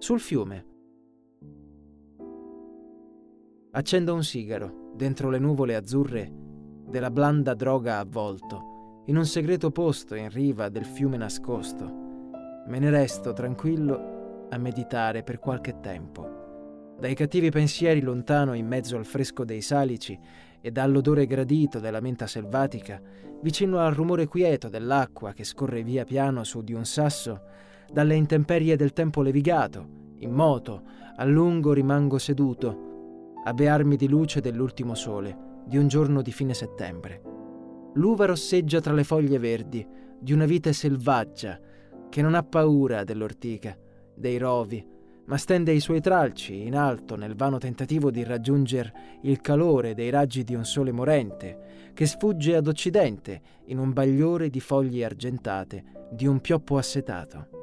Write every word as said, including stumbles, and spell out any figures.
sul fiume. Accendo un sigaro dentro le nuvole azzurre della blanda droga avvolto, in un segreto posto in riva del fiume nascosto. Me ne resto tranquillo a meditare per qualche tempo. Dai cattivi pensieri lontano in mezzo al fresco dei salici e dall'odore gradito della menta selvatica, vicino al rumore quieto dell'acqua che scorre via piano su di un sasso, dalle intemperie del tempo levigato, in moto, a lungo rimango seduto, a bearmi di luce dell'ultimo sole di un giorno di fine settembre. L'uva rosseggia tra le foglie verdi di una vite selvaggia che non ha paura dell'ortica, dei rovi, ma stende i suoi tralci in alto nel vano tentativo di raggiungere il calore dei raggi di un sole morente che sfugge ad occidente in un bagliore di foglie argentate di un pioppo assetato.